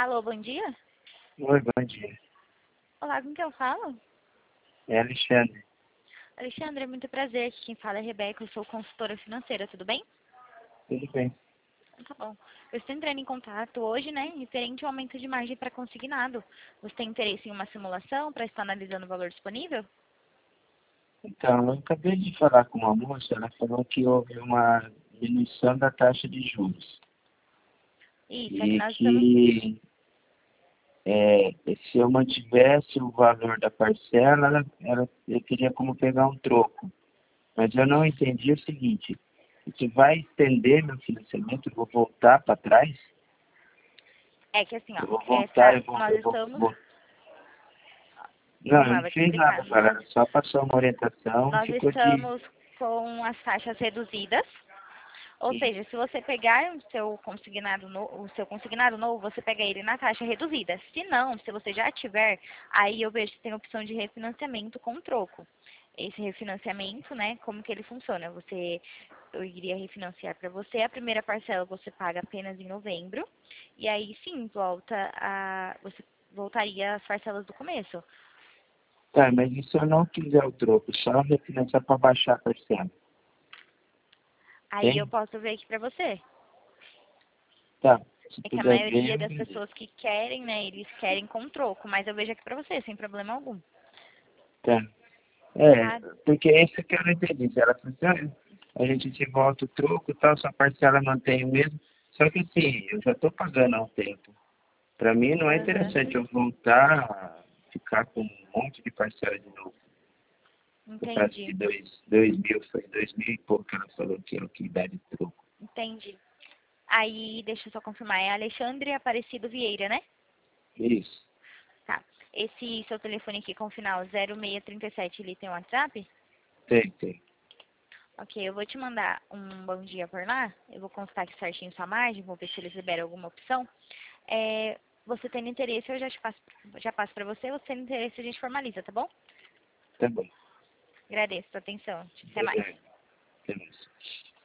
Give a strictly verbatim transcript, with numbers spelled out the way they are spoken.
Alô, bom dia? Oi, bom dia. Olá, com quem eu falo? É Alexandre. Alexandre, é muito prazer. Aqui quem fala é Rebeca, eu sou consultora financeira, tudo bem? Tudo bem? Tá bom. Eu estou entrando em contato hoje, né, referente ao aumento de margem para consignado. Você tem interesse em uma simulação para estar analisando o valor disponível? Então, eu acabei de falar com uma moça, ela falou que houve uma diminuição da taxa de juros. Isso, é que E nós estamos... que é, se eu mantivesse o valor da parcela, ela, ela, eu teria como pegar um troco. Mas eu não entendi o seguinte, isso vai estender meu financiamento, eu vou voltar para trás? É que assim, ó, Eu vou voltar, essa... eu vou, nós eu vou, estamos... vou... Não, Vamos eu lá, não vou te fiz nada, explicar. galera, só passou uma orientação e Nós ficou de... estamos com as taxas reduzidas. Ou seja, se você pegar o seu consignado, no, o seu consignado novo, você pega ele na taxa reduzida. Se não, se você já tiver, aí eu vejo que tem a opção de refinanciamento com troco. Esse refinanciamento, né, como que ele funciona? Você, eu iria refinanciar para você, a primeira parcela você paga apenas em novembro, e aí sim, volta a, você voltaria às parcelas do começo. Tá, mas e se eu não quiser o troco, só refinanciar para baixar a parcela? Aí eu Tem? posso ver aqui para você. Tá, se É que a puder maioria ver, das beleza. pessoas que querem, né, eles querem com troco, mas eu vejo aqui pra você, sem problema algum. Tá. É, Tá? porque esse que eu não entendi. Se ela falou assim, ah, a gente te volta o troco e tal, sua parcela mantém o mesmo. Só que assim, eu já estou pagando há um tempo. Para mim não é Aham. interessante eu voltar a ficar com um monte de parcela de novo. Por causa de Entendi, dois, dois mil, foi dois mil e pouco que ela falou que é o que dá de troco. entendi. Aí, deixa eu só confirmar, é Alexandre Aparecido Vieira, né? Isso, Tá. Esse seu telefone aqui com o final zero seis três sete, ele tem um WhatsApp? tem, tem. Ok, eu vou te mandar um bom dia por lá. Eu vou constar aqui certinho sua margem, vou ver se eles liberam alguma opção. É, você tendo interesse, eu já, te passo, já passo pra você. Você tendo interesse, a gente formaliza, tá bom? Tá bom. Agradeço a sua atenção. Até mais. Obrigado. Até mais.